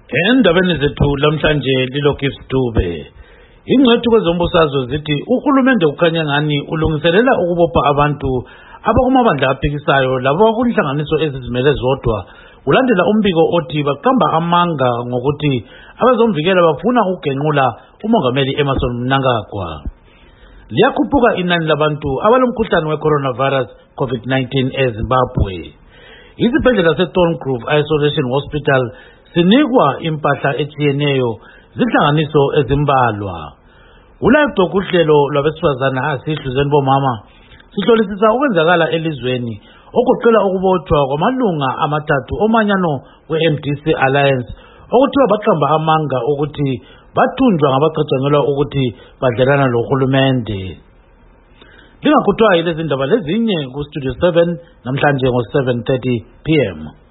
Endabeni zethu lamhlanje liloku Dube. Ingcwethu kwezombusazwe zithi uhulumende ukhanya ngani ulungiselela ukubopha abantu abakumabandla aphikisayo labo kunhlanganiso ezizimele zodwa ulandela umbiko othi baqamba amanga ngokuthi abazomvikela bafuna ukugenqula umongameli Emmerson Mnangagwa. Liyakhuphuka inani labantu abalomkhuhlane we-coronavirus COVID-19 eZimbabwe. Izibhedlela seThorngrove Isolation Hospital sinikwa impahla etshiyeneyo zinhlanganiso ezimbalwa. Ulive talk uhlelo lwabesifazana asihluzeni bomama sihlolisisa ukwenzakala elizweni okuqela ukubotshwa kwamalunga amathathu omanyano we-MDC Alliance okuthiwa baqamba amanga ukuthi bathunjwa ngabacatshangelwa ukuthi badlelana lohulumende. Lingakhuthwa yilezi ndaba lezinye ku Studio 7 namhlanje ngo 7:30 PM.